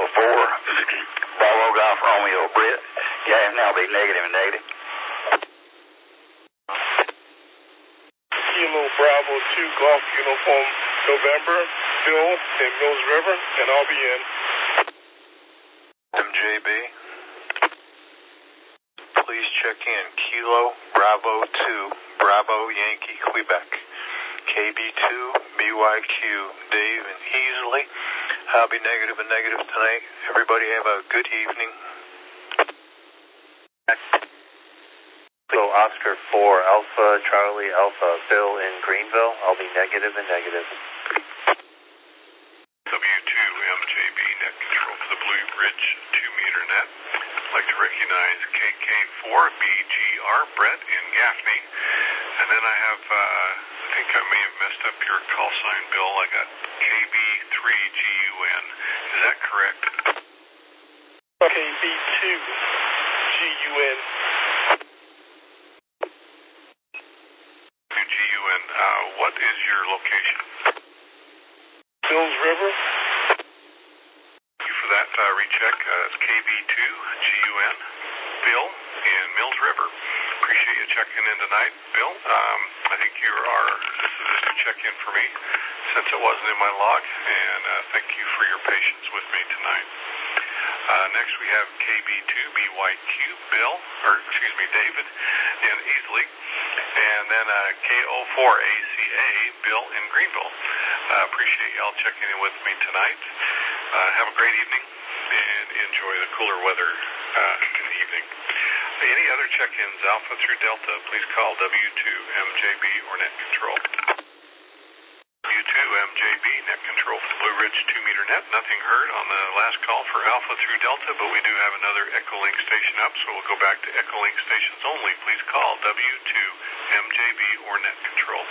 Bravo Golf Romeo Brett. Gas now be negative and negative. Kilo Bravo 2 Golf Uniform November, Bill in Mills River, and I'll be in. MJB, please check in. Kilo Bravo 2 Bravo Yankee Quebec. KB2 BYQ Dave and Heasley. I'll be negative and negative tonight. Everybody have a good evening. Kilo Oscar 4 Alpha Charlie Alpha Bill in Greenville. I'll be negative and negative. W2MJB net control for the Blue Ridge 2-meter net. I'd like to recognize KK4 BGR Brett in Gaffney. And then I have, I think I may have messed up your call sign, Bill. I got KB3GUN. Is that correct? KB2GUN. GUN. What is your location? Mills River. Thank you for that recheck. It's KB2GUN. Bill in Mills River. Appreciate you checking in tonight, Bill. I think this is just a check-in for me since it wasn't in my log, and thank you for your patience with me tonight. Next we have KB2BYQ David in Easley, and then KO4ACA Bill in Greenville. Appreciate y'all checking in with me tonight. Have a great evening and enjoy the cooler weather in the evening. Any other check-ins, Alpha through Delta, please call W2MJB or Net Control. W2MJB, Net Control for the Blue Ridge 2-meter net. Nothing heard on the last call for Alpha through Delta, but we do have another Echolink station up, so we'll go back to Echolink stations only. Please call W2MJB or Net Control.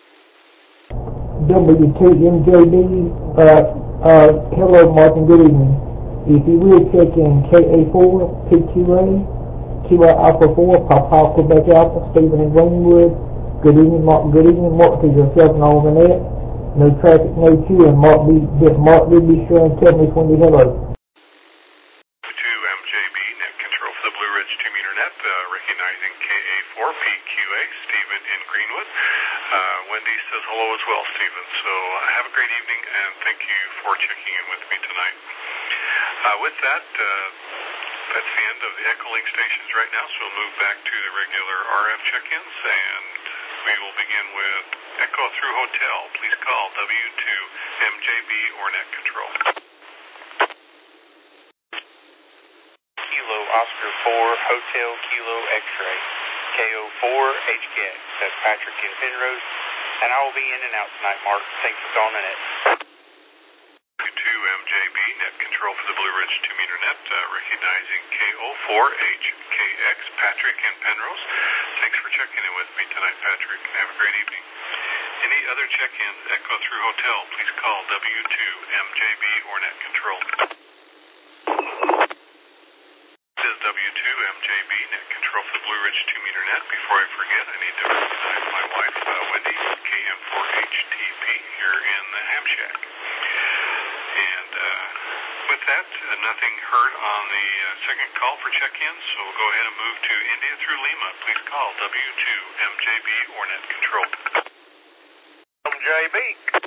W2MJB, hello Martin, good evening. If you will check in KA4, PQA, Kilo Alpha 4, Papa Quebec Alpha, Stephen in Greenwood. Good evening, Mark to yourself and all the net. No traffic, no queue, and Mark did be sure and tell me when you hello. To MJB, Net Control for the Blue Ridge 2-meter net, recognizing KA4, PQA, Stephen in Greenwood. Wendy says hello as well, Stephen. So have a great evening, and thank you for checking in with me tonight. With that, that's the end of the Echolink stations right now, so we'll move back to the regular RF check-ins, and we will begin with Echo through Hotel. Please call W2MJB or Net Control. Kilo Oscar 4 Hotel Kilo X-Ray. KO4 HKX. That's Patrick in Penrose, and I will be in and out tonight, Mark. Thanks for calling in it. W2MJB, Net Control for the Blue Ridge 2-meter net, recognizing KO4HKX, Patrick in Penrose. Thanks for checking in with me tonight, Patrick, and have a great evening. Any other check-ins, Echo through Hotel, please call W2MJB or Net Control. This is W2MJB, Net Control for the Blue Ridge 2-meter net. Before I forget, I need to recognize my wife, Wendy, KN4HTP, here in the Ham Shack. And with that, nothing heard on the second call for check-ins, so we'll go ahead and move to India through Lima. Please call W2MJB or Net Control. MJB.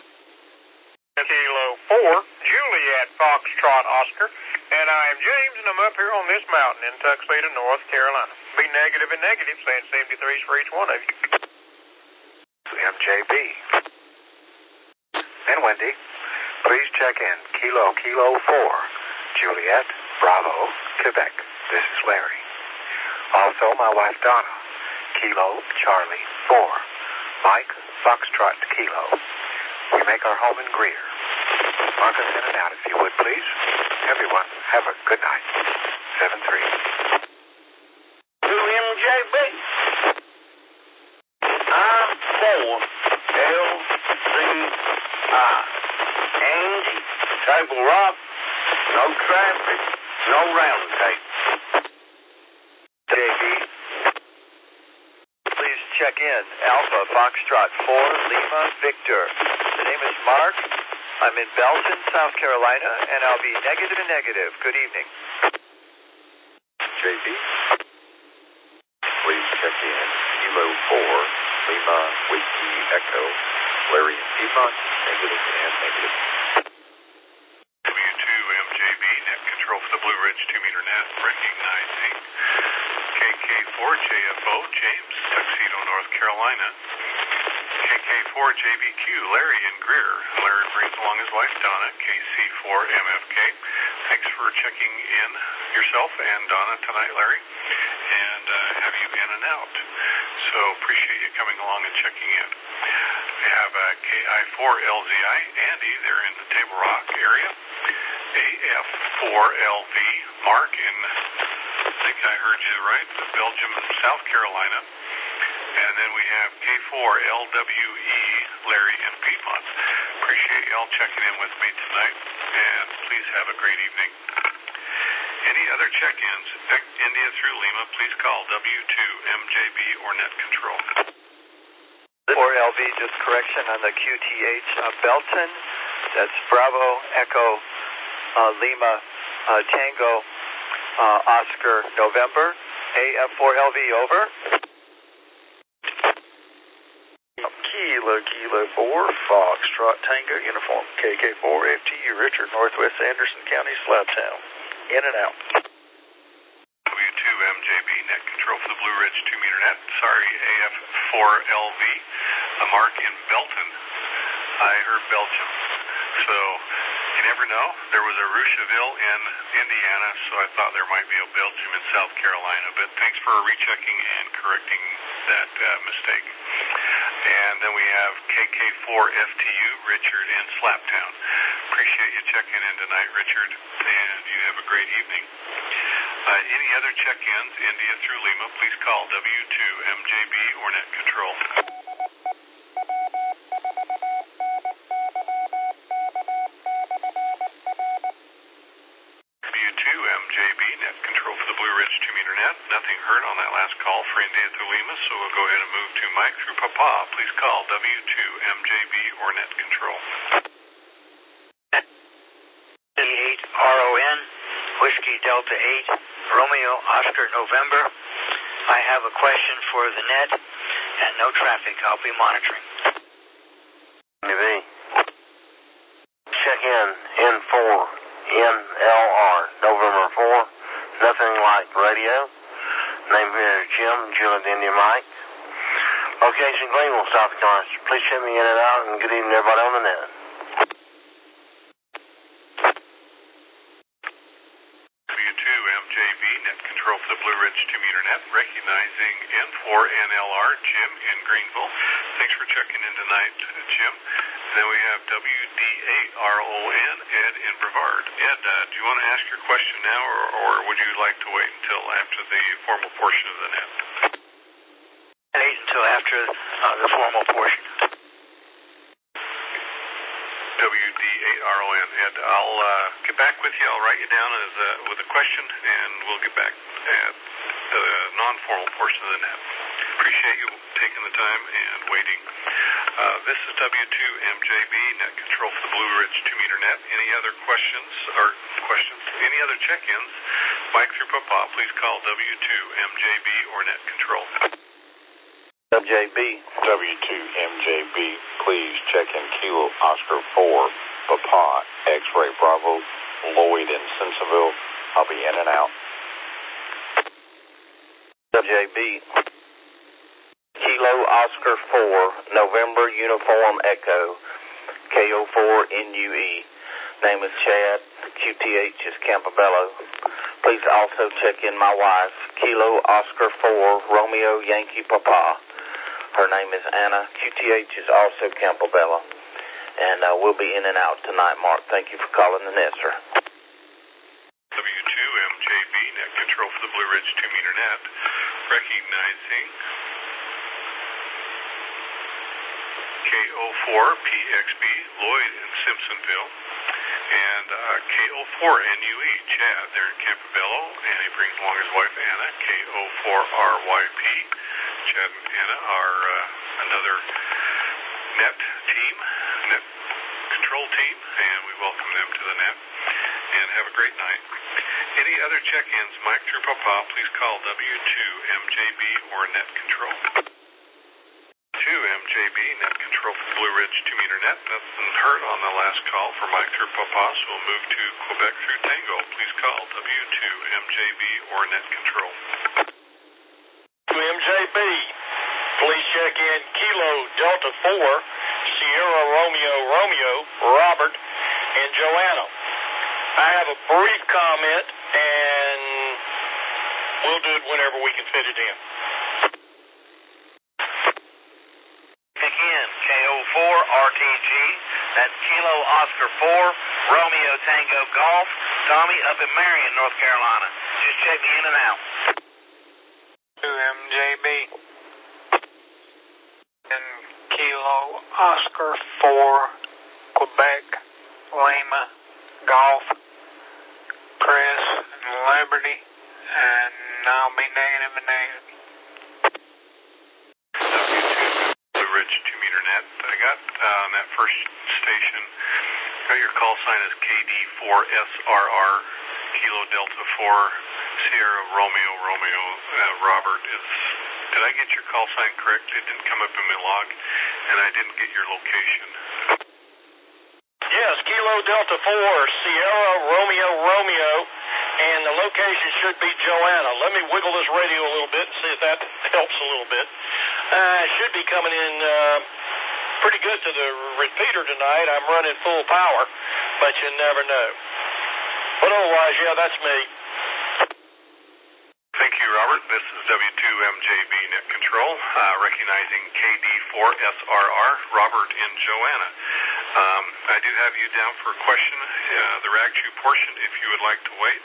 Kilo 4, Juliet Foxtrot Oscar, and I am James, and I'm up here on this mountain in Tuxedo, North Carolina. Be negative and negative, saying 73s for each one of you. MJB. And Wendy. Please check in Kilo 4, Juliet, Bravo, Quebec. This is Larry. Also, my wife Donna, Kilo, Charlie, 4, Mike, Foxtrot, Kilo. We make our home in Greer. Mark us in and out if you would, please. Everyone, have a good night. 7-3. To MJB. I-4, LCI. Angie, Table Rock, no traffic, no round tape. JB, please check in Alpha Foxtrot 4 Lima Victor. The name is Mark, I'm in Belton, South Carolina, and I'll be negative and negative. Good evening. JB, please check in Kilo 4, Lima, Whiskey, Echo, Larry in Piedmont, negative and negative. W2MJB, net control for the Blue Ridge 2-meter net, recognizing KK4JFO, James, Tuxedo, North Carolina. KK4JBQ, Larry in Greer. Larry brings along his wife, Donna, KC4MFK. Thanks for checking in yourself and Donna tonight, Larry, and have you in and out. So appreciate you coming along and checking in. We have KI4LZI, Andy, they're in the Table Rock area. AF4LV, Mark in, I think I heard you right, Belgium, South Carolina. And then we have K4LWE, Larry in Piedmont. Appreciate y'all checking in with me tonight, and please have a great evening. Any other check-ins, India through Lima, please call W2MJB or net control. 4LV, just correction on the QTH Belton. That's Bravo, Echo, Lima, Tango, Oscar, November. AF4LV, over. Kilo 4, Foxtrot Tango, Uniform KK4, FTU, Richard, Northwest Anderson County, Slabtown. In and out. W2MJB, net control for the Blue Ridge 2-meter net. Sorry, AF4LV, Mark in Belton. I heard Belgium. So, you never know. There was a Rocheville in Indiana, so I thought there might be a Belgium in South Carolina. But thanks for rechecking and correcting that mistake. And then we have KK4FTU, Richard in Slaptown. Appreciate you checking in tonight, Richard, and you have a great evening. Any other check-ins, India through Lima, please call W2MJB or net control. W2MJB, net control for the Blue Ridge 2-meter net. Nothing heard on that last call for India through Lima, so we'll go ahead and move to Mike through Papa. Please call W2MJB or net control. RON, Whiskey Delta 8, Romeo Oscar November. I have a question for the net and no traffic. I'll be monitoring. NV. Check in N4, NLR, November 4. Nothing like radio. Name here is Jim, Juliet India Mike. Location Greenville, South Carolina. Please check me in and out, and good evening everybody on the net. W2MJB, net control for the Blue Ridge 2-meter net, recognizing N4NLR, Jim in Greenville. Thanks for checking in tonight, Jim. Then we have WD8RON, Ed in Brevard. Ed, do you want to ask your question now, or would you like to wait until after the formal portion of the net? Wait until after the formal portion. WD8RON, Ed, I'll get back with you. I'll write you down with a question, and we'll get back at the non-formal portion of the net. Appreciate you taking the time and waiting. This is W2MJB, net control for the Blue Ridge 2-meter net. Any other questions? Any other check-ins? Mike through Papa, please call W2MJB or net control. W2MJB, please check in Kilo Oscar 4, Papa, X-Ray Bravo, Lloyd in Simpsonville. I'll be in and out. WJB, Kilo Oscar 4, November Uniform Echo, KO4NUE. Name is Chad, QTH is Campobello. Please also check in my wife, Kilo Oscar 4, Romeo Yankee Papa. Her name is Anna. QTH is also Campobello. And we'll be in and out tonight, Mark. Thank you for calling the net, sir. W2MJB, net control for the Blue Ridge 2-meter net, recognizing KO4PXB, Lloyd in Simpsonville, and KO4NUE, Chad, they're in Campobello, and he brings along his wife, Anna, KO4RYP. Chad and Anna are another net team, net control control team, and we welcome them to the net. And have a great night. Any other check-ins, Mike through Papa, please call W2MJB or Net Control. 2MJB, Net Control for Blue Ridge 2-meter net. Nothing heard on the last call for Mike through Papa, so we'll move to Quebec through Tango. Please call W2MJB or Net Control. 2MJB, please check in Kilo Delta 4, Sierra Romeo Romeo, Robert, and Joanna. I have a brief comment, and we'll do it whenever we can fit it in. Again, KO4 RTG, that's Kilo Oscar 4, Romeo Tango Golf, Tommy up in Marion, North Carolina. Just check me in and out. 2MJB, and Kilo Oscar 4, Quebec, Lima, Golf, Chris, and Liberty, and I'll be negative and negative. Blue Ridge 2-meter net. I got on that first station, got your call sign as KD4SRR, Kilo Delta 4, Sierra Romeo Romeo, Robert. Did I get your call sign correct? It didn't come up in my log, and I didn't get your location. Yes, Kilo Delta 4, Sierra Romeo Romeo, and the location should be Joanna. Let me wiggle this radio a little bit and see if that helps a little bit. It should be coming in pretty good to the repeater tonight. I'm running full power, but you never know. But otherwise, yeah, that's me. Thank you, Robert. This is W2MJB Net Control, recognizing KD4SRR, Robert and Joanna. I do have you down for a question, the RAG2 portion, if you would like to wait.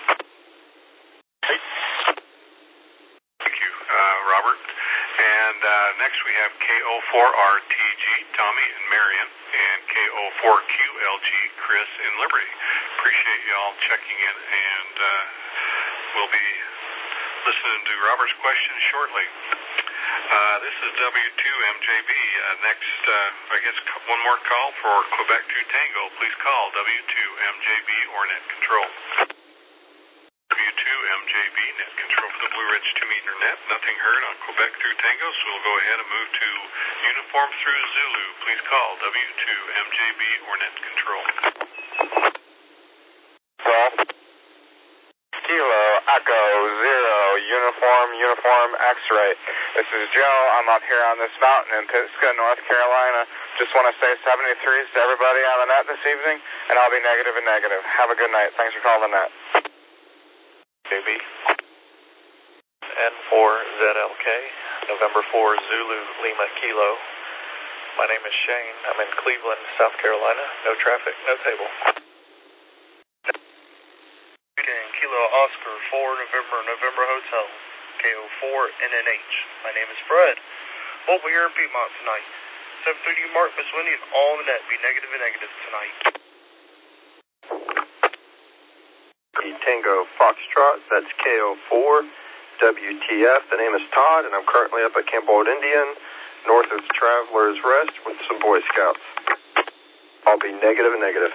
Thank you, Robert. And next we have KO4RTG, Tommy and Marion, and KO4QLG, Chris and Liberty. Appreciate you all checking in, and we'll be listening to Robert's question shortly. This is W2MJB. Next, I guess one more call for Quebec to Tango. Please call W2MJB or Net Control. W2MJB, Net Control for the Blue Ridge 2-meter net. Nothing heard on Quebec through Tango, so we'll go ahead and move to Uniform through Zulu. Please call W2MJB or Net Control. Kilo Echo 0 Uniform X-ray. This is Joe. I'm up here on this mountain in Pisgah, North Carolina. Just want to say 73s to everybody on the net this evening, and I'll be negative and negative. Have a good night. Thanks for calling the net. JB. N4ZLK, November 4 Zulu Lima Kilo. My name is Shane. I'm in Cleveland, South Carolina. No traffic, no table. Kilo Oscar 4 November Hotel, KO4 NNH. My name is Fred. Well, we're here in Piedmont tonight. 7:30 Mark, Miss Wendy, and all on the net be negative and negative tonight. Tango Foxtrot, that's KO4 WTF. The name is Todd, and I'm currently up at Camp Old Indian, north of Traveler's Rest with some Boy Scouts. I'll be negative and negative.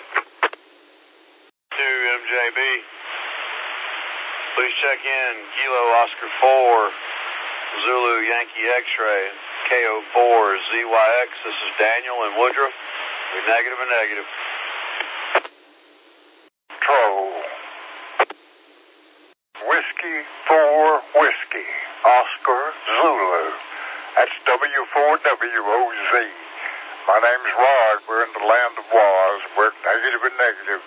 2MJB. Please check in Kilo Oscar 4, Zulu Yankee X-ray, KO4 ZYX. This is Daniel in Woodruff. We're negative and negative. Control. Whiskey 4 Whiskey, Oscar Zulu. That's W4WOZ. My name's Rod. We're in the land of Waz. We're negative and negative.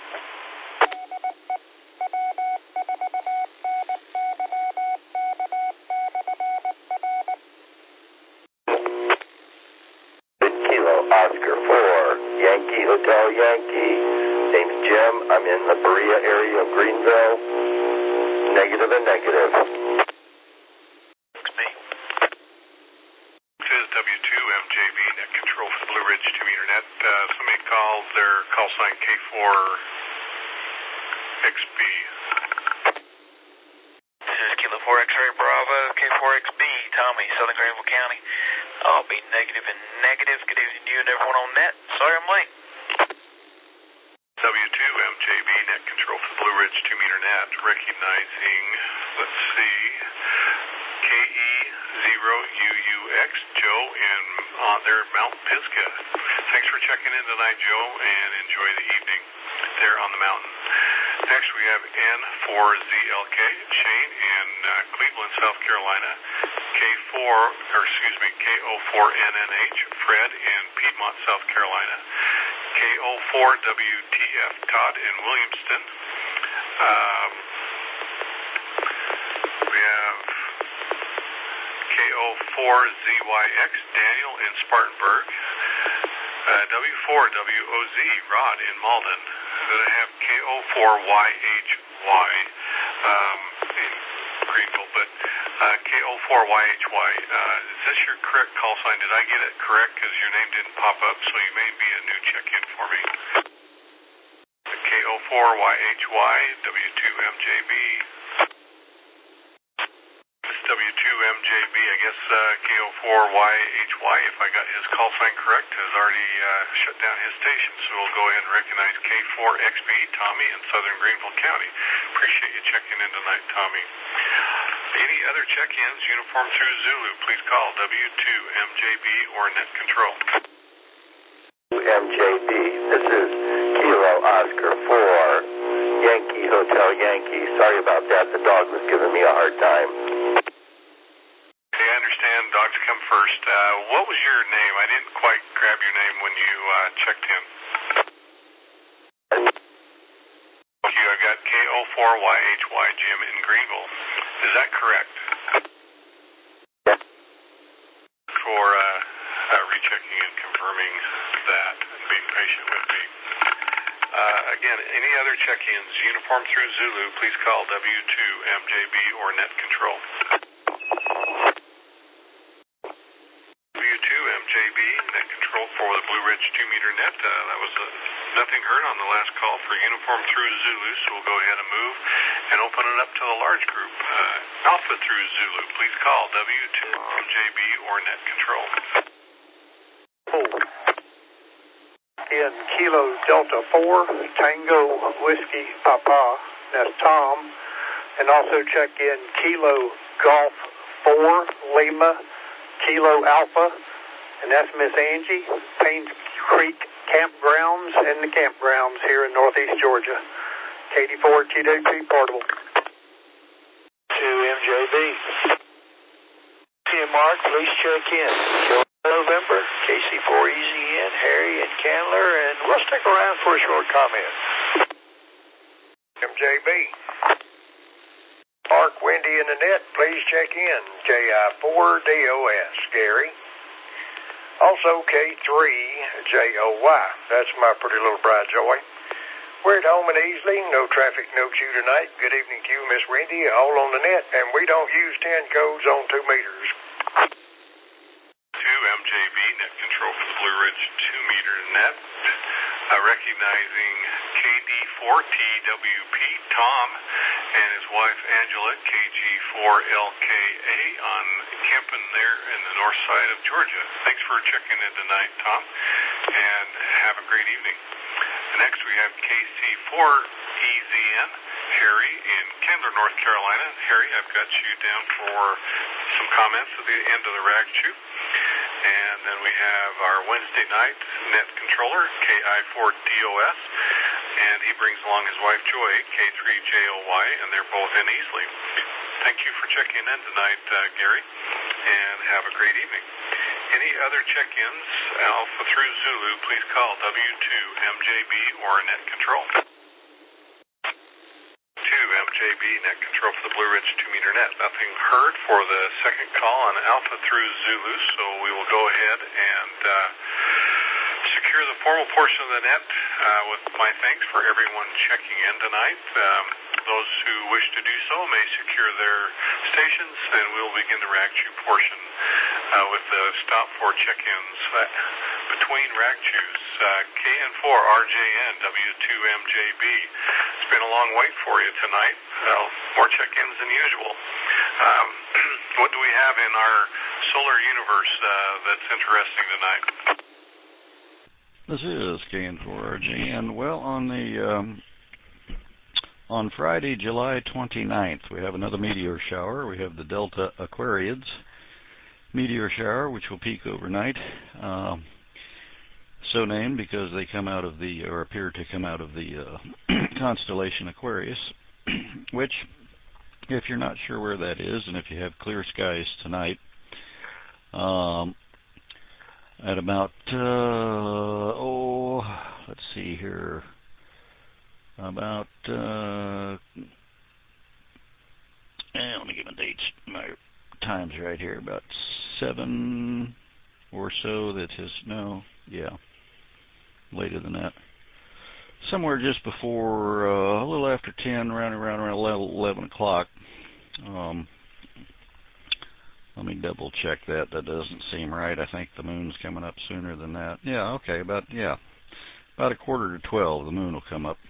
Oscar 4, Yankee Hotel Yankee. Name's Jim. I'm in the Berea area of Greenville. Negative and negative. This is W2MJB Net Control for the Blue Ridge 2-meter net. Somebody called their call sign K4XB. This is Kilo 4 X-ray Bravo, K4XB, Tommy, Southern Greenville County. I'll be negative and negative. Good evening to you and everyone on net. Sorry I'm late. W2MJB net control for the Blue Ridge 2-meter net, recognizing, let's see, KE0UUX, Joe, on their Mount Pisgah. Thanks for checking in tonight, Joe, and enjoy the evening there on the mountain. Next, we have N4ZLK, Shane in Cleveland, South Carolina. KO4NNH, Fred in Piedmont, South Carolina. KO4WTF, Todd in Williamston. We have KO4ZYX, Daniel in Spartanburg. W4WOZ, Rod in Malden. Then I have KO4YHY in Greenville, but KO4YHY, is this your correct call sign? Did I get it correct? Because your name didn't pop up, so you may be a new check-in for me. KO4YHY, W2MJB. This W2MJB, I guess KO4YHY, if I got his call sign correct, has already shut down his station, so we'll go ahead and recognize K4XB, Tommy in Southern Greenville County. Appreciate you checking in tonight, Tommy. Any other check-ins, uniform through Zulu, please call W2MJB or Net Control. MJB, this is Kilo Oscar 4, Yankee Hotel Yankee. Sorry about that, the dog was giving me a hard time. Okay, I understand dogs come first. What was your name? I didn't quite grab your name when you checked in. Thank you. I got KO4YHY, Jim in Greenville. Is that correct? Yeah. For rechecking and confirming that and being patient with me. Again, any other check-ins, uniform through Zulu, please call W2MJB or Net Control. W2MJB, Net Control for the Blue Ridge 2-meter net. That was nothing heard on the last call for uniform through Zulu, so we'll go ahead and move and open it up to the large group. Alpha through Zulu, please call W2MJB or Net Control. In Kilo Delta 4, Tango Whiskey Papa, that's Tom, and also check in Kilo Golf 4, Lima, Kilo Alpha, and that's Miss Angie, Paynes Creek Campgrounds and the campgrounds here in Northeast Georgia. KD4 TWP Portable. To MJB. Mark, please check in. November, KC4 Easy in, Harry and Candler, and we'll stick around for a short comment. MJB. Mark, Wendy in the net, please check in. JI4DOS, Gary. Also K3JOY, that's my pretty little bride Joy. We're at home and easily, no traffic, no queue tonight. Good evening to you, Miss Wendy, all on the net, and we don't use 10 codes on 2 meters. MJB, Net Control for the Blue Ridge 2-meter net. Recognizing KD4TWP, Tom, and his wife Angela, KG4LKA, on camping there in the north side of Georgia. Thanks for checking in tonight, Tom, and have a great evening. Next we have KC4EZN, Harry in Candler, North Carolina. Harry, I've got you down for some comments at the end of the rag chew. And then we have our Wednesday night net controller, KI4DOS, and he brings along his wife Joy, K3JOY, and they're both in Easley. Thank you for checking in tonight, Gary, and have a great evening. Any other check-ins, Alpha through Zulu, please call W2MJB or Net Control. MJB, Net Control for the Blue Ridge 2-meter net. Nothing heard for the second call on Alpha through Zulu, so we will go ahead and secure the formal portion of the net with my thanks for everyone checking in tonight. Those who wish to do so may secure their stations, and we'll begin the rag chew portion with the stop for check-ins between rag chews. KN4RJN, W2MJB. It's been a long wait for you tonight. More check-ins than usual. What do we have in our solar universe that's interesting tonight? This is KN4RG, well, on Friday, July 29th, we have another meteor shower. We have the Delta Aquariids meteor shower, which will peak overnight. So named because they come out of or appear to come out of the constellation Aquarius, which, if you're not sure where that is, and if you have clear skies tonight, at about, let's see here, about, let me get my times right here, about 7 or so, later than that. Somewhere just before, a little after 10, around 11 o'clock. Let me double check that. That doesn't seem right. I think the moon's coming up sooner than that. Yeah, okay, about 11:45, the moon will come up.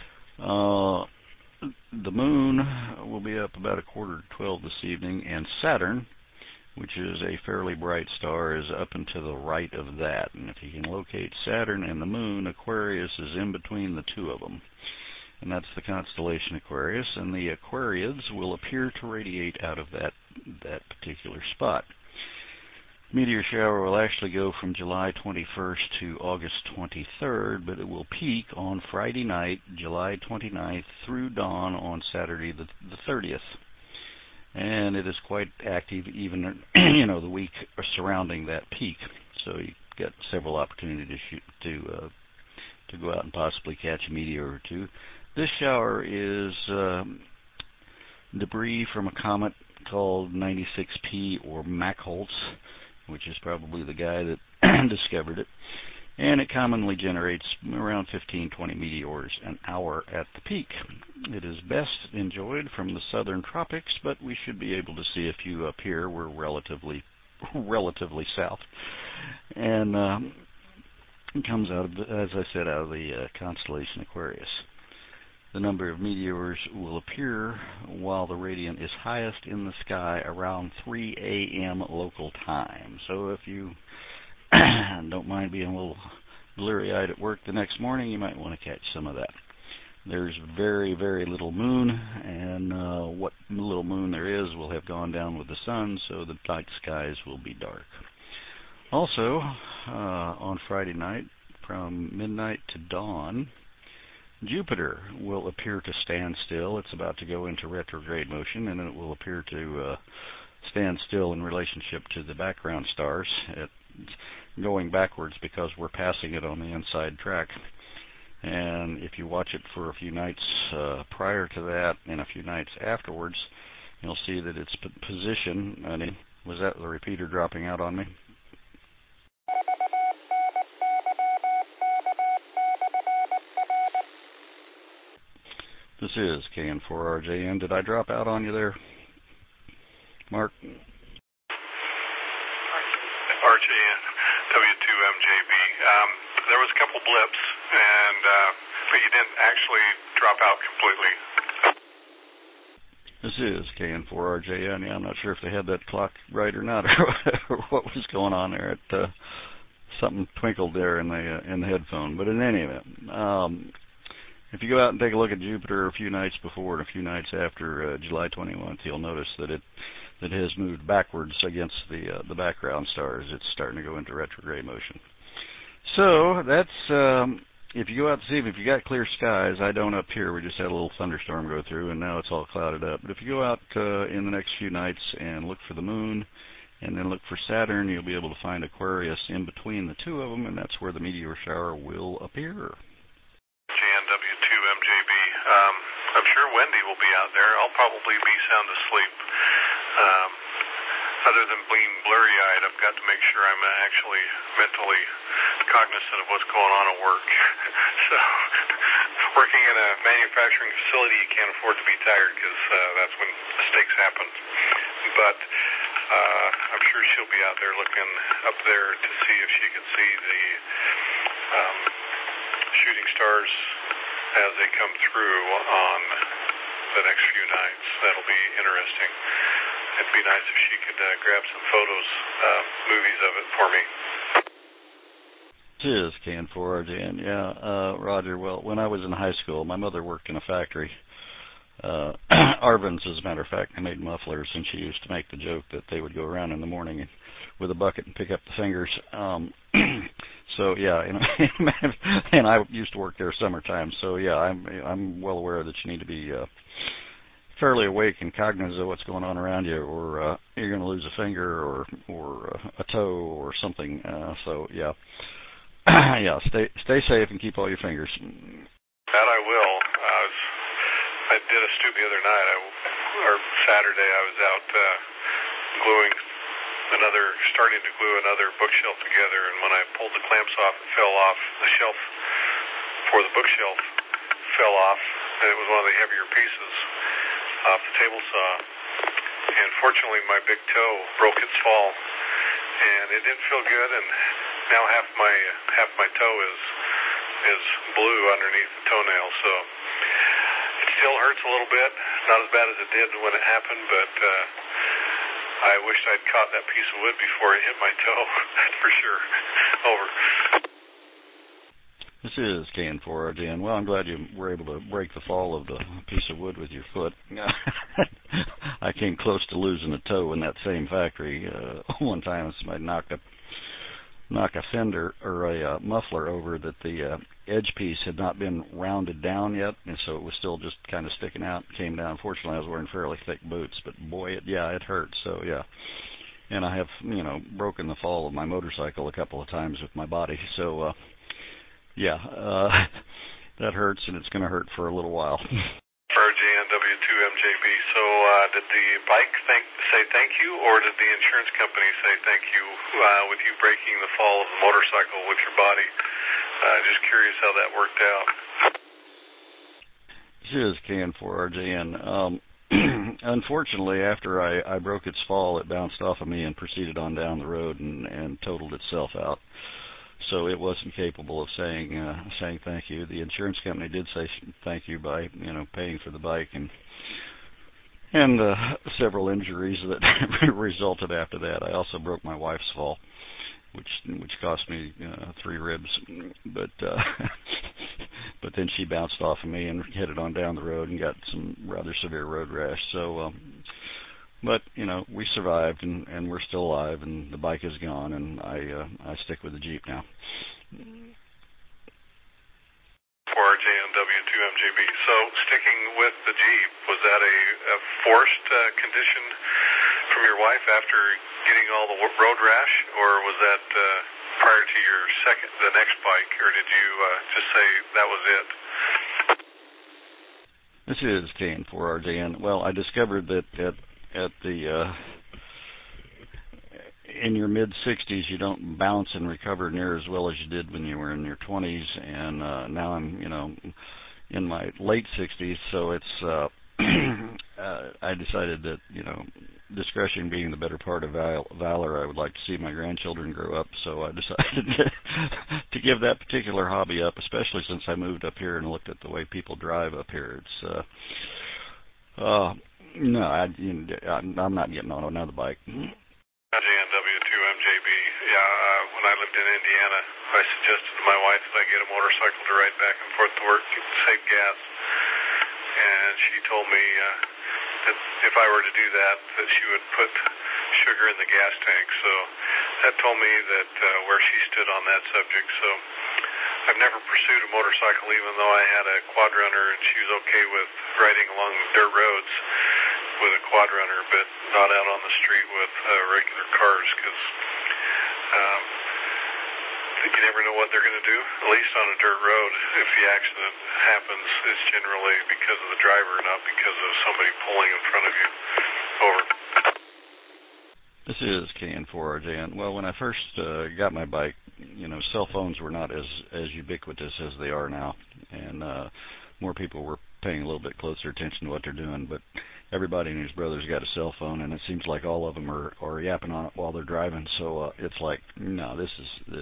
The moon will be up about 11:45 this evening, and Saturn, which is a fairly bright star, is up and to the right of that. And if you can locate Saturn and the moon, Aquarius is in between the two of them. And that's the constellation Aquarius, and the Aquariids will appear to radiate out of that particular spot. Meteor shower will actually go from July 21st to August 23rd, but it will peak on Friday night, July 29th, through dawn on Saturday the 30th. And it is quite active even, the week surrounding that peak. So you get several opportunities to go out and possibly catch a meteor or two. This shower is debris from a comet called 96P or Machholz, which is probably the guy that discovered it. And it commonly generates around 15-20 meteors an hour at the peak. It is best enjoyed from the southern tropics, but we should be able to see a few up here. We're relatively south. And it comes out of, as I said, out of the constellation Aquarius. The number of meteors will appear while the radiant is highest in the sky around 3 a.m. local time. So if you don't mind being a little blurry-eyed at work the next morning, you might want to catch some of that. There's very, very little moon, and what little moon there is will have gone down with the sun, so the night skies will be dark. Also, on Friday night, from midnight to dawn, Jupiter will appear to stand still. It's about to go into retrograde motion, and it will appear to stand still in relationship to the background stars. It's going backwards because we're passing it on the inside track. And if you watch it for a few nights prior to that and a few nights afterwards, you'll see that its position, was that the repeater dropping out on me? This is KN4RJN. Did I drop out on you there, Mark? RJN, W2MJB. There was a couple blips, but you didn't actually drop out completely. This is KN4RJN. Yeah, I'm not sure if they had that clock right or not, or what was going on there. Something twinkled there in the headphone. But in any event, if you go out and take a look at Jupiter a few nights before and a few nights after July 21th, you'll notice that it has moved backwards against the background stars. It's starting to go into retrograde motion. So that's if you go out this evening, if you got clear skies, I don't up here. We just had a little thunderstorm go through, and now it's all clouded up. But if you go out in the next few nights and look for the moon, and then look for Saturn, you'll be able to find Aquarius in between the two of them, and that's where the meteor shower will appear. JNW2MJB. I'm sure Wendy will be out there. I'll probably be sound asleep. Other than being blurry-eyed, I've got to make sure I'm actually mentally cognizant of what's going on at work. So, working in a manufacturing facility, you can't afford to be tired because that's when mistakes happen. But I'm sure she'll be out there looking up there to see if she can see the shooting stars as they come through on the next few nights. That'll be interesting. It'd be nice if she could grab some photos, movies of it for me. This is KN4RJN. Yeah, Roger. Well, when I was in high school, my mother worked in a factory. Arvin's, as a matter of fact, they made mufflers, and she used to make the joke that they would go around in the morning with a bucket and pick up the fingers. So yeah, and I used to work there summertime. So yeah, I'm well aware that you need to be fairly awake and cognizant of what's going on around you, or you're going to lose a finger or a toe or something. So yeah, yeah, stay safe and keep all your fingers. That I will. I did a stoop the other night, or Saturday. I was out starting to glue another bookshelf together, and when I pulled the clamps off, it fell off. The shelf for the bookshelf fell off, and it was one of the heavier pieces off the table saw. And fortunately, my big toe broke its fall, and it didn't feel good. And now half my toe is blue underneath the toenail, so it still hurts a little bit. Not as bad as it did when it happened, but I wished I'd caught that piece of wood before it hit my toe. For sure. Over. This is KN4RJN. Well, I'm glad you were able to break the fall of the piece of wood with your foot. I came close to losing a toe in that same factory. One time somebody knocked a fender or a muffler over that the edge piece had not been rounded down yet, and so it was still just kind of sticking out. Came down. Fortunately, I was wearing fairly thick boots, but boy, it hurt. So yeah, and I have broken the fall of my motorcycle a couple of times with my body. So yeah, that hurts, and it's going to hurt for a little while. RJN W2MJB. So did the bike say thank you, or did the insurance company say thank you with you breaking the fall of the motorcycle with your body? Just curious how that worked out. This is KN4RJN. Unfortunately, after I broke its fall, it bounced off of me and proceeded on down the road and totaled itself out. So it wasn't capable of saying thank you. The insurance company did say thank you by paying for the bike and several injuries that resulted after that. I also broke my wife's fall, which cost me 3 ribs, but then she bounced off of me and headed on down the road and got some rather severe road rash. So but we survived and we're still alive, and the bike is gone, and I stick with the Jeep now. RJN W2MJB. So sticking with the Jeep, was that a forced condition from your wife after getting all the road rash, or was that prior to your the next bike, or did you just say that was it? This is KN4RJN. Well, I discovered that at the in your mid-60s, you don't bounce and recover near as well as you did when you were in your 20s, and now I'm, in my late 60s, so it's I decided that, discretion being the better part of valor, I would like to see my grandchildren grow up, so I decided to give that particular hobby up, especially since I moved up here and looked at the way people drive up here. It's no, I'm not getting on another bike. W2MJB. Yeah, when I lived in Indiana, I suggested to my wife that I get a motorcycle to ride back and forth to work to save gas. And she told me that if I were to do that she would put sugar in the gas tank. So that told me that where she stood on that subject. So I've never pursued a motorcycle, even though I had a quad runner, and she was okay with riding along dirt roads with a quad runner, but not out on the street with regular cars, because you never know what they're going to do. At least on a dirt road, if the accident happens, it's generally because of the driver, not because of somebody pulling in front of you. Over. This is KN4RJN. Well, when I first got my bike, cell phones were not as ubiquitous as they are now, and more people were paying a little bit closer attention to what they're doing. But everybody and his brother's got a cell phone, and it seems like all of them are yapping on it while they're driving. So it's like, no, this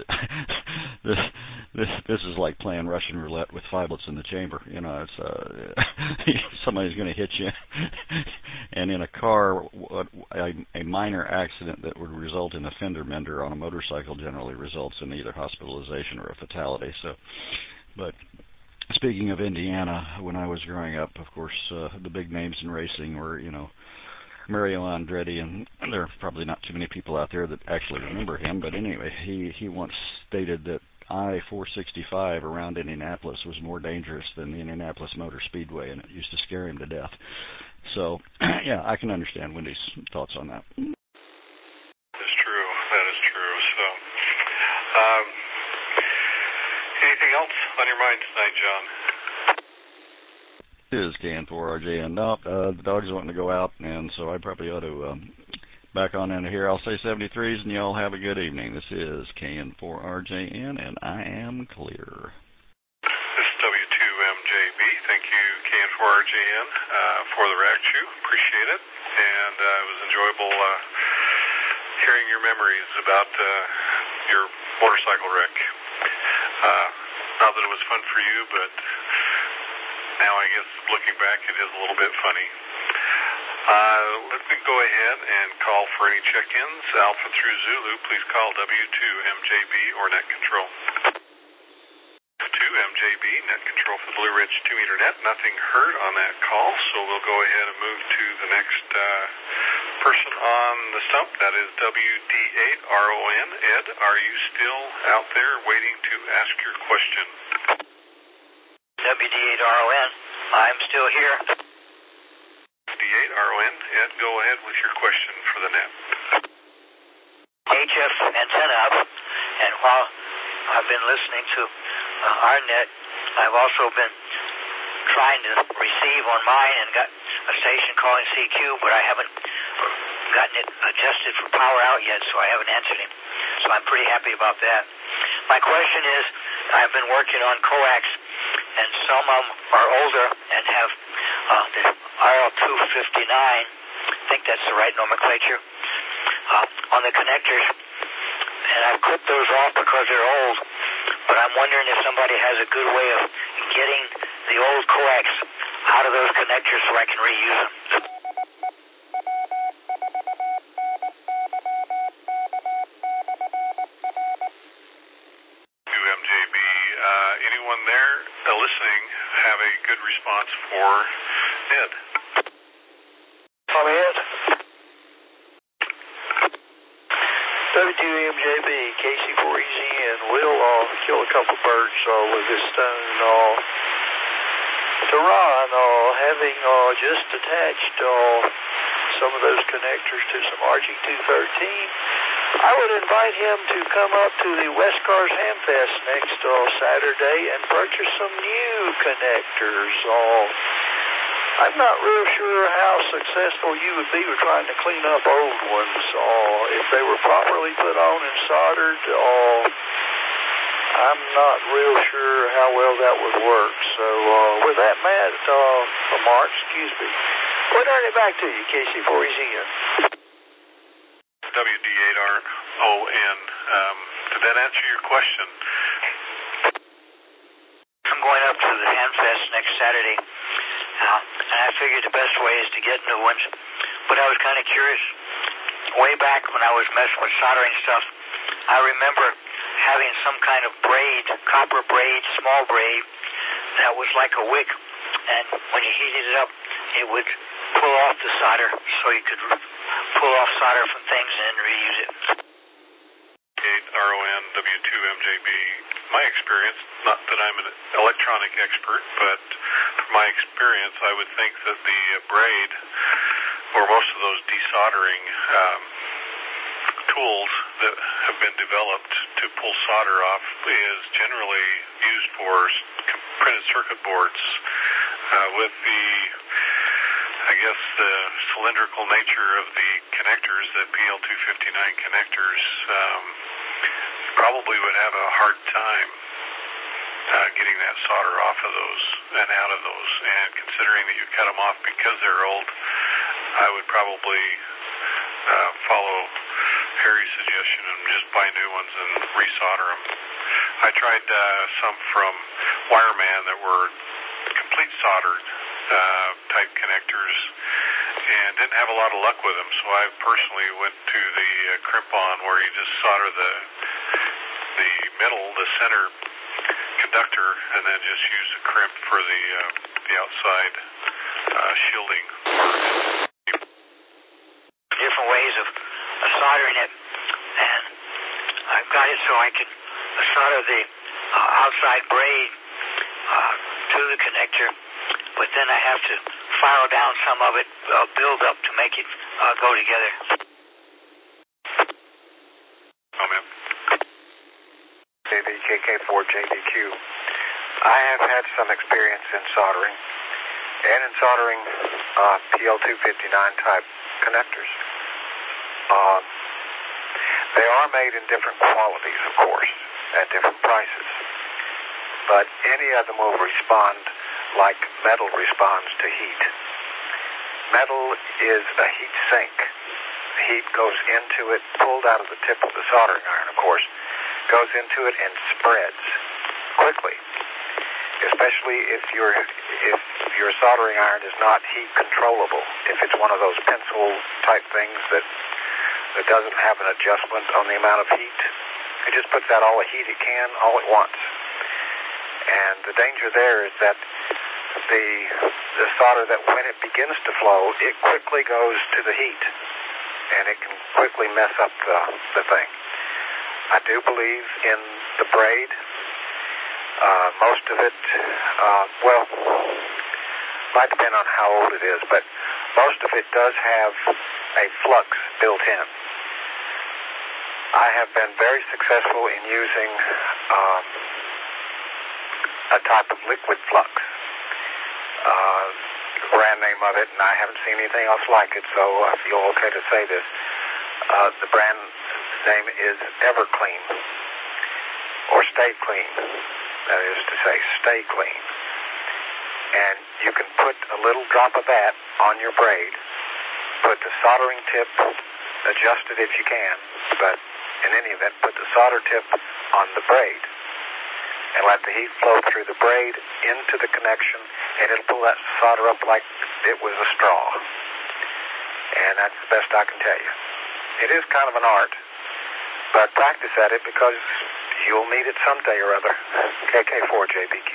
is like playing Russian roulette with 5 bullets in the chamber. You know, it's somebody's going to hit you. And in a car, a minor accident that would result in a fender bender on a motorcycle generally results in either hospitalization or a fatality. So, but speaking of Indiana, when I was growing up, of course, the big names in racing were, you know, Mario Andretti, and there are probably not too many people out there that actually remember him, but anyway, he once stated that I-465 around Indianapolis was more dangerous than the Indianapolis Motor Speedway, and it used to scare him to death. So, yeah, I can understand Wendy's thoughts on that. That's true. That is true. So, anything else on your mind tonight, John? It is KN4RJ, and no, the dog's wanting to go out, and so I probably ought to back on into here. I'll say 73s, and y'all have a good evening. This is KN4RJN, and I am clear. This is W2MJB. Thank you, KN4RJN, for the rack chew. Appreciate it, and it was enjoyable hearing your memories about your motorcycle wreck. Not that it was fun for you, but now I guess looking back, it is a little bit funny. Let me go ahead and call for any check-ins. Alpha through Zulu, please call W2MJB or Net Control. 2MJB, Net Control for Blue Ridge 2-meter net. Nothing heard on that call, so we'll go ahead and move to the next person on the stump. That is WD8RON. Ed, are you still out there waiting to ask your question? WD8RON, I'm still here. WD8RON, Ed, go ahead with your question for the net. HF antenna up, and while I've been listening to our net, I've also been trying to receive on mine and got a station calling CQ, but I haven't gotten it adjusted for power out yet, so I haven't answered him. So I'm pretty happy about that. My question is, I've been working on coax, and some of them are older and have the RL259, I think that's the right nomenclature, on the connectors, and I've clipped those off because they're old, but I'm wondering if somebody has a good way of getting the old coax out of those connectors so I can reuse them. 2MJB, anyone there listening have a good response for Ed? I'm Ed. W2MJB, KC4EZN, we'll kill a couple birds with this stone. To Ron, having just attached some of those connectors to some RG213, I would invite him to come up to the West Cars Hamfest next Saturday and purchase some new connectors. I'm not real sure how successful you would be with trying to clean up old ones. If they were properly put on and soldered, I'm not real sure how well that would work. So with that, Matt, Mark, excuse me, we'll turn it back to you, KC4EZN. WD8RON, did that answer your question? I'm going up to the Hamfest next Saturday, and I figured the best way is to get new ones. But I was kind of curious. Way back when I was messing with soldering stuff, I remember having some kind of braid, copper braid, small braid, that was like a wick. And when you heated it up, it would pull off the solder so you could pull off solder from things and then reuse it. RON, W2MJB. My experience, not that I'm an electronic expert, but from my experience, I would think that the braid, or most of those desoldering tools that have been developed to pull solder off is generally used for printed circuit boards. With the, I guess, the cylindrical nature of the connectors, the PL259 connectors, probably would have a hard time getting that solder off of those and out of those. And considering that you cut them off because they're old, I would probably follow Harry's suggestion and just buy new ones and resolder them. I tried some from Wireman that were complete soldered type connectors and didn't have a lot of luck with them, so I personally went to the crimp-on where you just solder the center conductor and then just use the crimp for the outside shielding part. Different ways of soldering it, and I've got it so I can solder the outside braid to the connector, but then I have to file down some of it, build up to make it go together. Amen. JBKK4JBQ. I have had some experience in soldering, and in soldering PL259 type connectors. They are made in different qualities, of course, at different prices. But any of them will respond like metal responds to heat. Metal is a heat sink. Heat goes into it, pulled out of the tip of the soldering iron, of course, goes into it and spreads quickly, especially if your soldering iron is not heat controllable. If it's one of those pencil type things that doesn't have an adjustment on the amount of heat, it just puts out all the heat it can all at once. And the danger there is that the solder, that when it begins to flow, it quickly goes to the heat, and it can quickly mess up the thing. I do believe in the braid. Most of it, might depend on how old it is, but most of it does have a flux built in. I have been very successful in using a type of liquid flux. The brand name of it, and I haven't seen anything else like it, so I feel okay to say this. The brand name is Everclean, or Stay Clean. That is to say, Stay Clean. And you can put a little drop of that on your braid, put the soldering tip, adjust it if you can, but in any event, put the solder tip on the braid, and let the heat flow through the braid into the connection, and it'll pull that solder up like it was a straw. And that's the best I can tell you. It is kind of an art, but practice at it because you'll need it someday or other. KK4JBQ.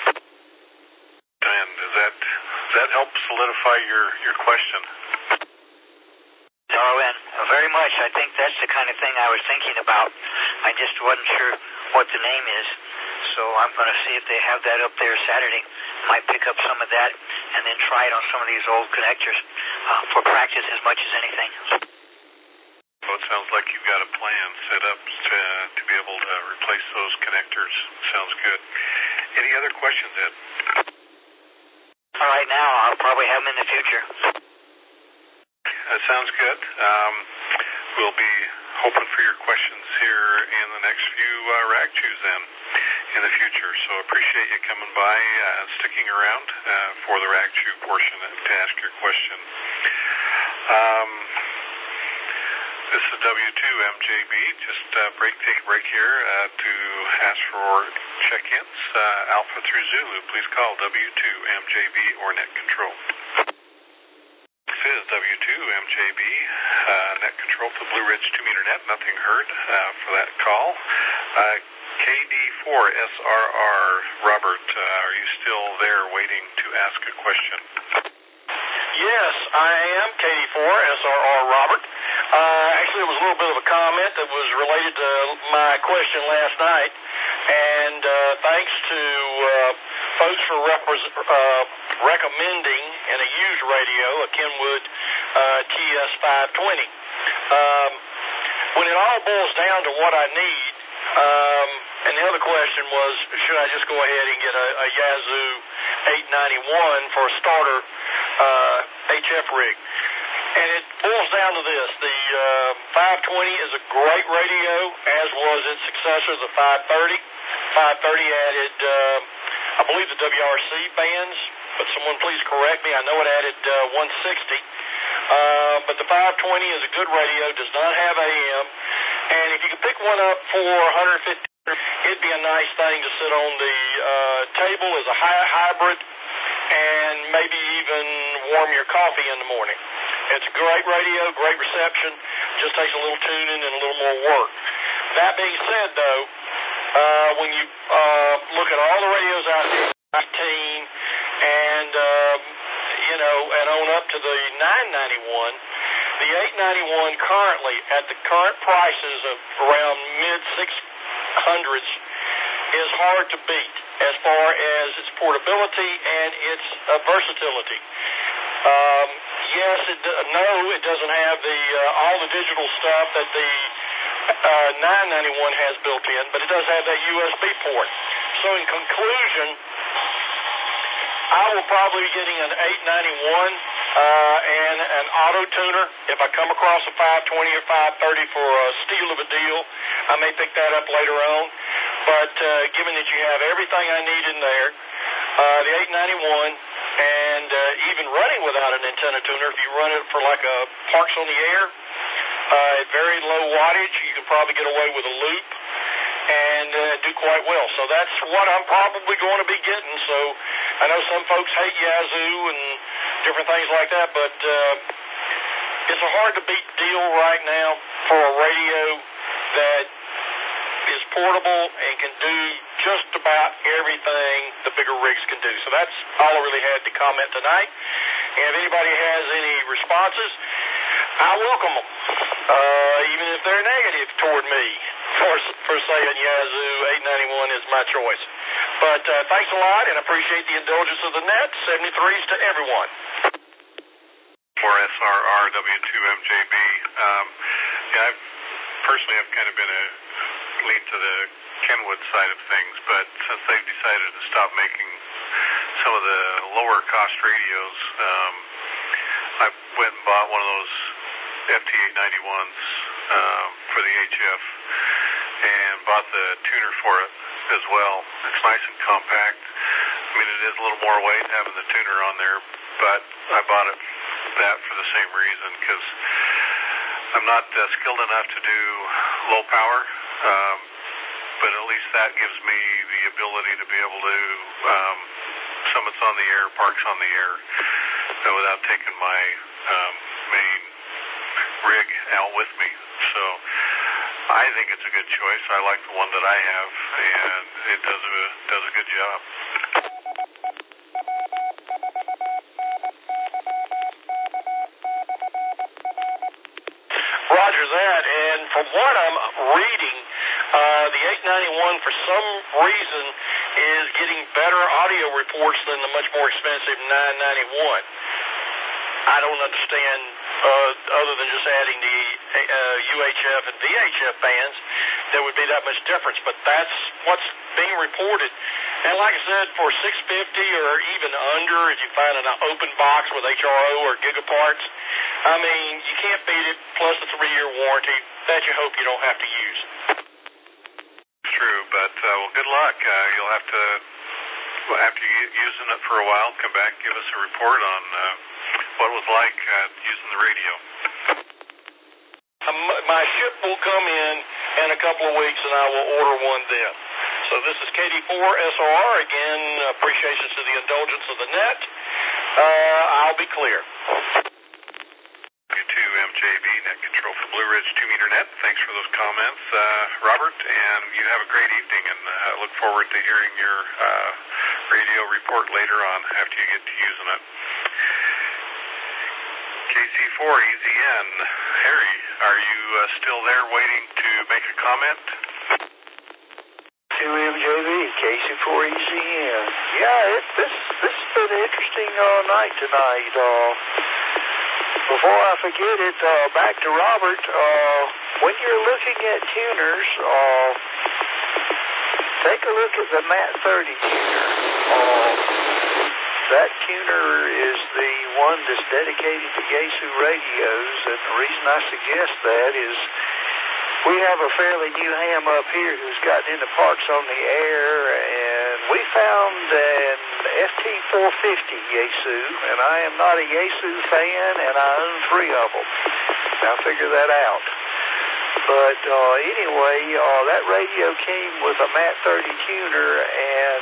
And does that help solidify your question? Oh, and very much. I think that's the kind of thing I was thinking about. I just wasn't sure what the name is. So I'm going to see if they have that up there Saturday. Might pick up some of that and then try it on some of these old connectors for practice as much as anything. Well, it sounds like you've got a plan set up to be able to replace those connectors. Sounds good. Any other questions, Ed? All right, now I'll probably have them in the future. That sounds good. We'll be hoping for your questions here in the next few rag chews then in the future. So appreciate you coming by and sticking around for the rag chew portion to ask your question. This is W2MJB. Just take a break here to ask for check-ins. Alpha through Zulu, please call W2MJB or Net Control. This is W2MJB, Net Control to Blue Ridge 2-meter net. Nothing heard for that call. KD4SRR, Robert, are you still there waiting to ask a question? Yes, I am, KD4SRR, Robert. Actually, it was a little bit of a comment that was related to my question last night, and thanks to folks for recommending in a used radio a Kenwood TS520. When it all boils down to what I need, and the other question was, should I just go ahead and get a Yazoo 891 for a starter HF rig? And it boils down to this. The 520 is a great radio, as was its successor, the 530. 530 added I believe the WRC bands, but someone please correct me. I know it added 160. But the 520 is a good radio, does not have AM. And if you could pick one up for $150, it'd be a nice thing to sit on the table as a hybrid and maybe even warm your coffee in the morning. It's a great radio, great reception, just takes a little tuning and a little more work. That being said, though, when you look at all the radios out there, 19 and and on up to the 991, the 891 currently at the current prices of around mid-600s is hard to beat as far as its portability and its versatility. Yes, it doesn't have all the digital stuff that the 991 has built in, but it does have that USB port. So in conclusion, I will probably be getting an 891 and an auto tuner. If I come across a 520 or 530 for a steal of a deal, I may pick that up later on. But given that you have everything I need in there, the 891, and even running without an antenna tuner, if you run it for like a parks on the air, at very low wattage, you can probably get away with a loop and do quite well. So that's what I'm probably going to be getting. So I know some folks hate Yazoo and different things like that, but it's a hard-to-beat deal right now for a radio that is portable and can do just about everything the bigger rigs can do. So that's all I really had to comment tonight. And if anybody has any responses, I welcome them, even if they're negative toward me for saying Yazoo 891 is my choice. But thanks a lot, and appreciate the indulgence of the net. 73s to everyone. For SRR W2MJB, I personally have kind of been lean to the Kenwood side of things, but since they've decided to stop making some of the lower cost radios, I went and bought one of those FT891s for the HF and bought the tuner for it as well. It's nice and compact. I mean, it is a little more weight having the tuner on there, but I bought that for the same reason, because I'm not skilled enough to do low power, but at least that gives me the ability to be able to summits on the air, parks on the air, without taking my main rig out with me. So I think it's a good choice. I like the one that I have, and it does a good job. Roger that, and from what I'm reading, the 891 for some reason is getting better audio reports than the much more expensive 991. I don't understand, other than just adding the UHF and VHF bands, there would be that much difference, but that's what's being reported. And like I said, for $650 or even under, if you find an open box with HRO or gigaparts, I mean, you can't beat it, plus a 3-year warranty that you hope you don't have to use. True, but well, good luck. You'll have to, after using it for a while, come back and give us a report on what it was like using the radio. My ship will come in a couple of weeks, and I will order one then. So this is KD4SR. Again, appreciations to the indulgence of the net. I'll be clear. W2MJB, net control for Blue Ridge 2-meter net. Thanks for those comments, Robert, and you have a great evening, and I look forward to hearing your radio report later on after you get to using it. KC4EZN, Harry, are you still there waiting to make a comment? 2MJB, KC4EZN. Yeah, this has been an interesting night tonight. Before I forget it, back to Robert, when you're looking at tuners, take a look at the MAT 30 tuner. That tuner is the one that's dedicated to Yaesu radios, and the reason I suggest that is we have a fairly new ham up here who's gotten into parks on the air, and we found an FT450 Yaesu, and I am not a Yaesu fan, and I own 3 of them. Now figure that out. But anyway, that radio came with a MAT 30 tuner, and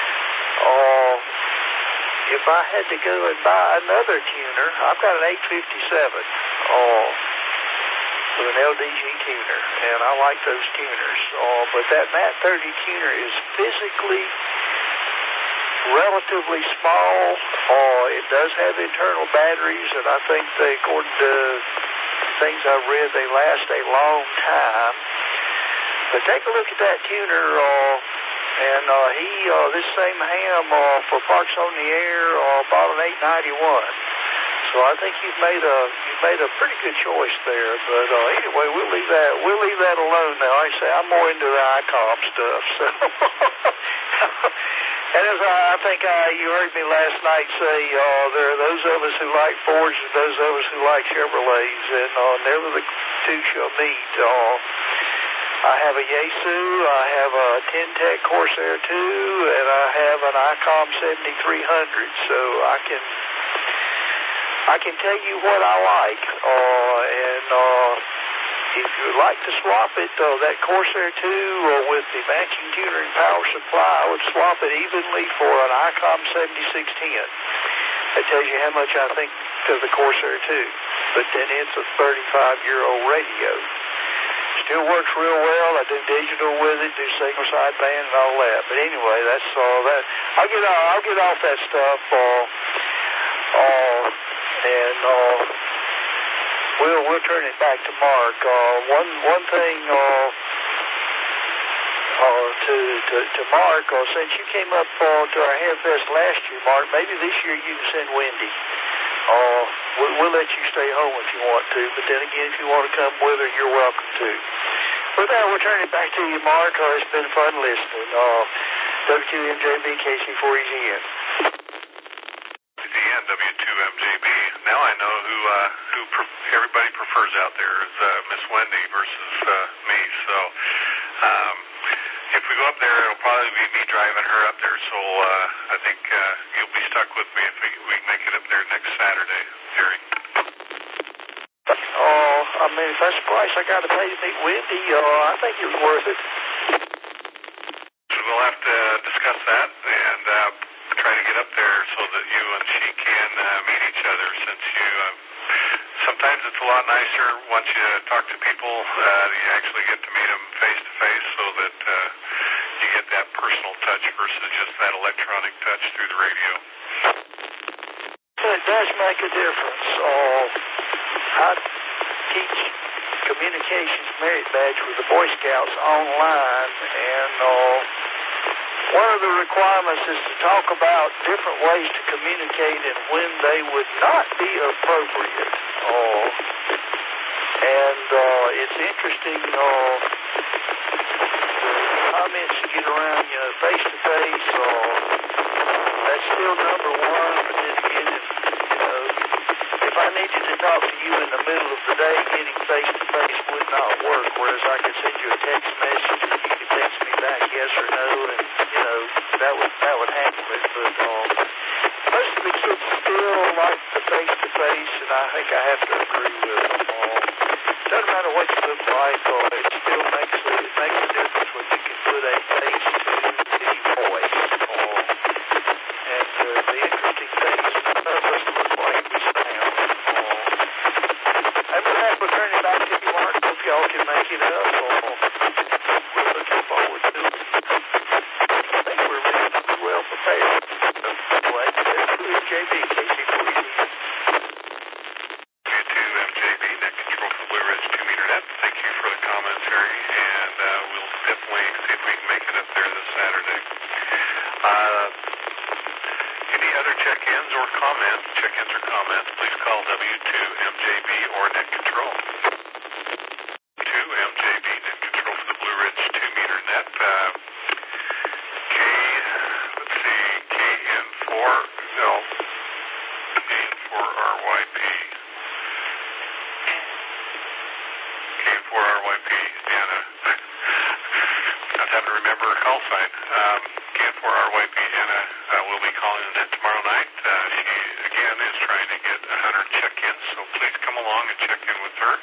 if I had to go and buy another tuner, I've got an 857 with an LDG tuner, and I like those tuners. But that MAT 30 tuner is physically relatively small. It does have internal batteries, and I think they, according to things I've read, they last a long time. But take a look at that tuner, and this same ham for Parks on the Air bought an 891. So I think you've made a pretty good choice there. But anyway, we'll leave that alone now. Like I say, I'm more into the ICOM stuff. So. And as I think you heard me last night say, there are those of us who like Fords and those of us who like Chevrolets, and never the two shall meet. I have a Yaesu, I have a Ten-Tec Corsair 2, and I have an ICOM 7300. So I can tell you what I like, and if you'd like to swap it, that Corsair 2 with the matching tuner and power supply, I would swap it evenly for an ICOM 7610. That tells you how much I think of the Corsair 2. But then it's a 35-year-old radio. Still works real well. I do digital with it, do single sideband and all that. But anyway, that's all that. I'll get off that stuff. We'll turn it back to Mark. One thing to Mark, since you came up to our Hamfest last year, Mark, maybe this year you can send Wendy. We'll let you stay home if you want to, but then again, if you want to come with her, you're welcome to. With that, we'll turn it back to you, Mark. It's been fun listening. W2MJB, KC4EGN. W2MJB. Now I know who everybody prefers out there is Miss Wendy versus me. So if we go up there, it'll probably be me driving her up there. So I think you'll be stuck with me if we make it up there next Saturday, Jerry. I mean, if that's the price I got to pay to meet Wendy, I think it was worth it. We'll have to discuss that and try to get up there so that you and she can meet each other, since you sometimes it's a lot nicer once you talk to people, you actually get to meet them face to face, so that you get that personal touch versus just that electronic touch through the radio. It does make a difference. I teach communications merit badge with the Boy Scouts online, and one of the requirements is to talk about different ways to communicate and when they would not be appropriate. And it's interesting, the comments you get around, face-to-face, that's still number one, but then again, if I needed to talk to you in the middle of the day, getting face-to-face would not work, whereas I could send you a text message and you could text me back yes or no, and that would handle it. But most of the kids still like the face-to-face, and I think I have to agree with them. Doesn't matter what you look like, it still makes a difference when you can put a face to the voice. And the interesting thing is none of us look like we sound. And with that, we'll turn it back to you, Mark. Hope y'all can make it up. We're looking forward to it. I think we're really well prepared. Anyway, WMJB, KC4EGN. W2MJB, net control for Blue Ridge 2-meter net. Thank you for the commentary, and we'll definitely see if we can make it up there this Saturday. Any other check-ins or comments, please call W2MJB or net control. W2MJB, net control for the Blue Ridge 2-meter net. KN4RYP. KN4RYP, and I was having to remember a call sign. KN4RYP. Anna will be calling the net tomorrow night. She, again, is trying to get 100 check-ins, so please come along and check in with her.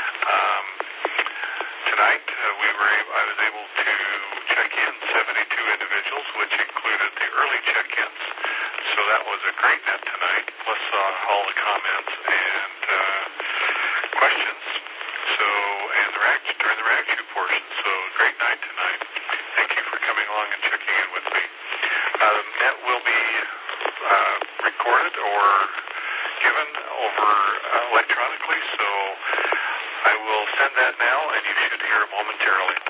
Tonight, I was able to check in 72 individuals, which included the early check-ins. So that was a great net tonight, plus all the comments and questions. And during the reaction portion. So great night tonight. Thank you for coming along and checking in with me. The net will be recorded or given over electronically, so I will send that now, and you should hear it momentarily.